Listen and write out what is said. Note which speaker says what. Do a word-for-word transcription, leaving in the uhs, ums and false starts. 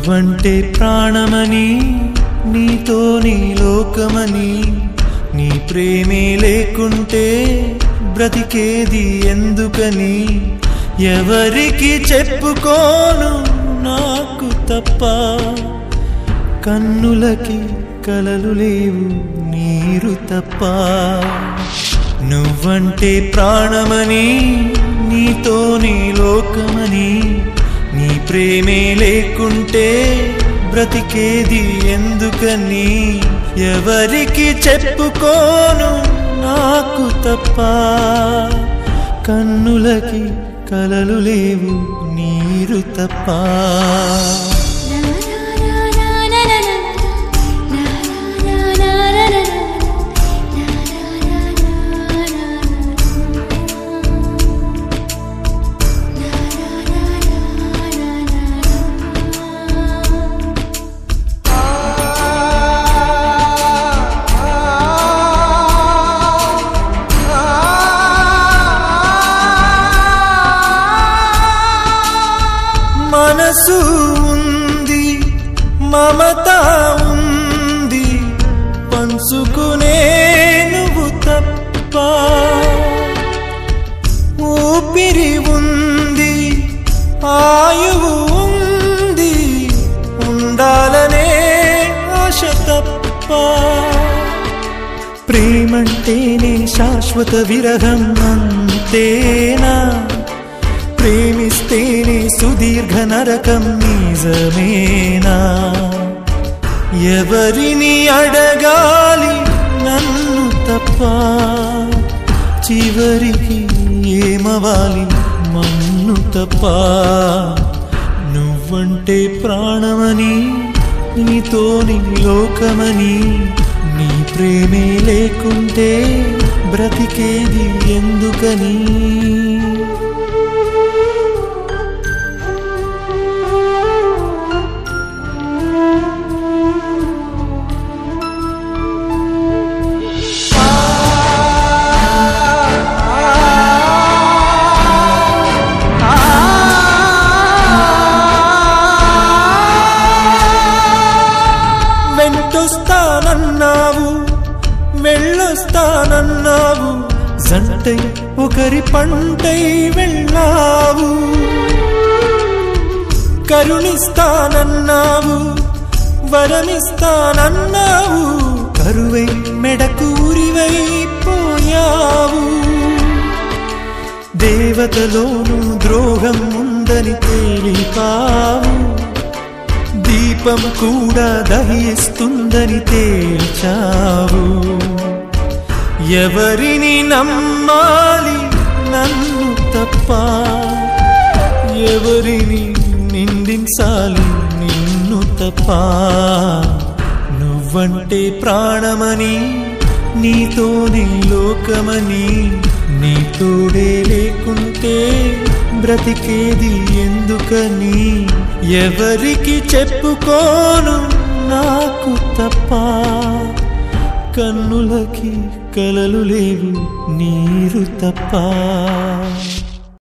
Speaker 1: నువ్వంటే ప్రాణమని, నీతో నీ లోకమని, నీ ప్రేమే లేకుంటే బ్రతికేది ఎందుకని, ఎవరికి చెప్పుకోను నాకు తప్ప, కన్నులకి కలలు లేవు నీరు తప్ప. నువ్వంటే ప్రాణమని, నీతో నీ లోకమని, నీ ప్రేమే లేకుంటే బ్రతికేది ఎందుకని, ఎవరికి చెప్పుకోను నాకు తప్ప, కన్నులకి కలలు లేవు నీరు తప్ప. మనసు ఉంది, మమత ఉంది, పంచుకునే నువ్వు తప్ప, ఊపిరి ఉంది, ఆయువు ఉంది, ఉండాలనే ఆశ తప్ప. ప్రేమంటేనే శాశ్వత విరహం అంతేనా, ప్రేమిస్తేనే సుదీర్ఘ నరకం నిజమేనా, ఎవరిని అడగాలి నన్ను తప్ప, చివరికి ఏమవాలి మన్ను తప్ప. నువ్వంటే ప్రాణమని, నీతో నీ లోకమని, నీ ప్రేమే లేకుంటే బ్రతికేది ఎందుకని. వెంటొస్తానన్నావు, వెళ్ళొస్తానన్నావు, జంటై ఒకరి పంటై వెళ్ళావు, కరుణిస్తానన్నావు, వరమిస్తానన్నావు, కరువై మెడకూరివైపోయావు. దేవతలోను ద్రోహం ఉందని తేలిపావు, దీపం కూడా దహిస్తుందని తేల్చావు. ఎవరిని నమ్మాలి నన్ను తప్ప, ఎవరిని నిందించాలి నిన్ను తప్ప. నువ్వంటే ప్రాణమని, నీతో నీ లోకమని, నీ తోడే లేకుంటే బ్రతికేది ఎందుకని, ఎవరికి చెప్పుకోను నాకు తప్ప, కన్నులకి కలలు లేవు నీరు తప్ప.